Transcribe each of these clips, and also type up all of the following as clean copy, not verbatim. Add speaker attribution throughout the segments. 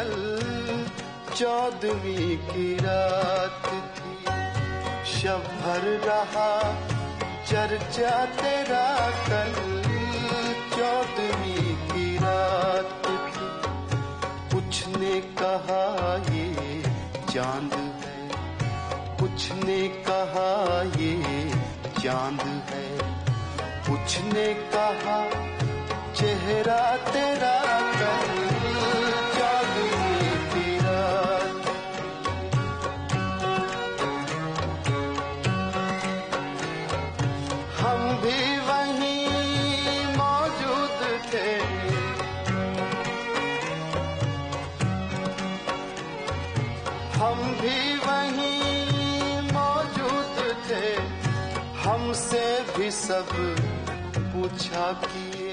Speaker 1: कल 14वीं की रात थी। शब भर रहा चर्चा तेरा कल 14वीं की रात थी। कुछ ने कहा ये चांद है, कुछ ने कहा ये चांद है, कुछ ने कहा चेहरा तेरा कल 14वीं की रात। हम भी वहीं मौजूद थे, हम भी वहीं मौजूद थे। हमसे भी सब पूछा किए,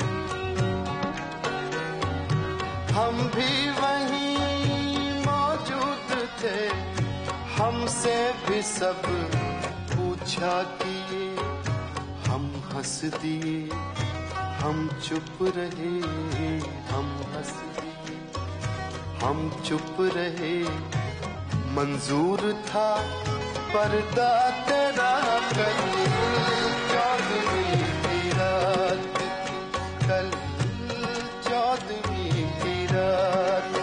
Speaker 1: हम भी वहीं मौजूद थे। हमसे भी सब पूछा किए। हम हंस दिए, हम चुप रहे, हम हंस दिए, हम चुप रहे। मंजूर था पर्दा तेरा कल 14वीं की रात, कल 14वीं की रात।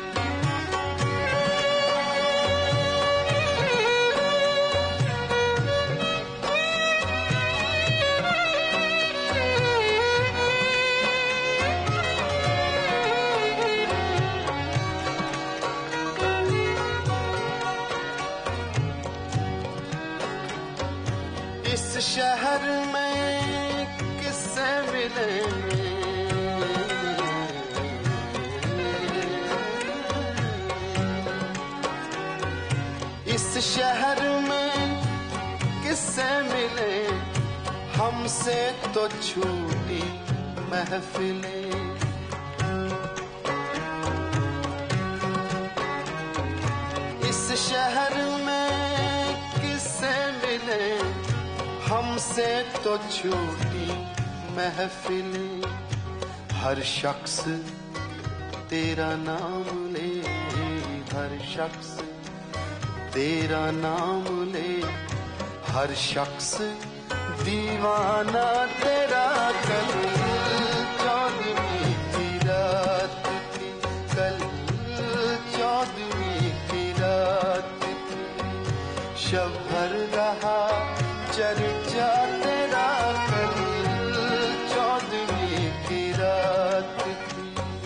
Speaker 1: इस शहर में किससे मिले, इस शहर में किससे मिले। हमसे तो छूटी महफिलें, इस शहर में किससे मिले। हमसे तो छूटी महफिलें। हर शख्स तेरा नाम ले, हर शख्स तेरा नाम ले। हर शख्स दीवाना तेरा कल 14वीं की रात थी, कल 14वीं की रात थी। शब भर रहा चर्चा तेरा कल 14वीं की रात थी।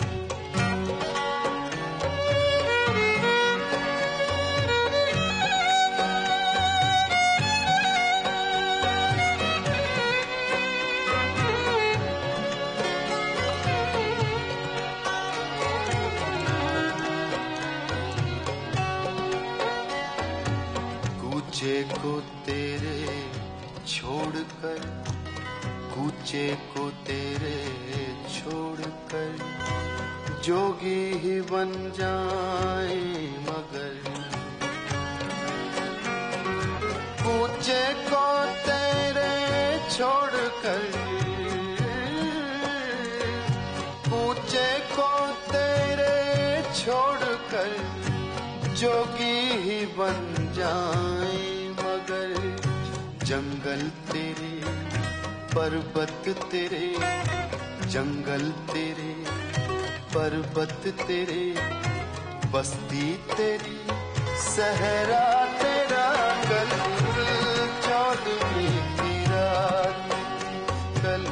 Speaker 1: कूचे को तेरे छोड़कर, कूचे को तेरे छोड़कर जोगी ही बन जाए मगर। कूचे को तेरे छोड़कर, कूचे को तेरे छोड़कर जोगी ही बन जाए मगर। जंगल तेरे पर्वत तेरे, जंगल तेरे पर्वत तेरे, बस्ती तेरी सहरा तेरा कल 14वीं की रात, कल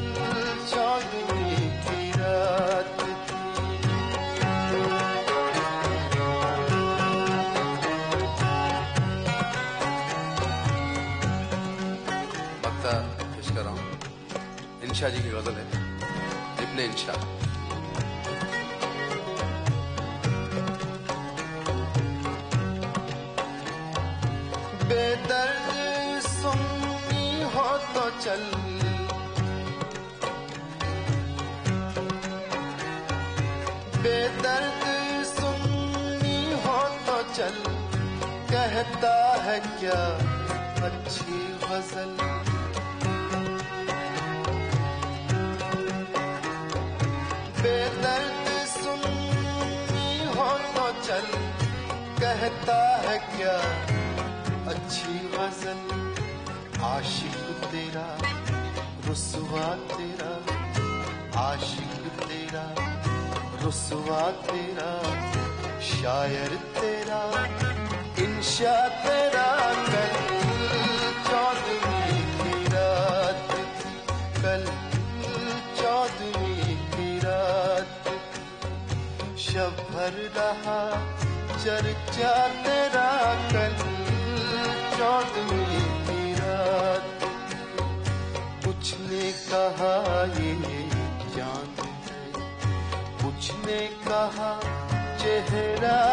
Speaker 1: 14वीं की रात। इंशा जी की गजल है, इब्ने इंशा। बेदर्द सुन्नी हो तो चल, बेदर्द सुन्नी हो तो चल। कहता है क्या अच्छी गजल, बेदर्द सुन्नी हो कहता है क्या अच्छी गजल, आशिक तेरा रुसवा तेरा, आशिक तेरा रुसवा तेरा, शायर तेरा इंशा तेरा। कल 14वीं की रात थी, कल 14वीं की रात, शब भर रहा चर्चा तेरा। कल 14वीं की रात, कुछ ने कहा ये चांद है, कुछ ने कहा चेहरा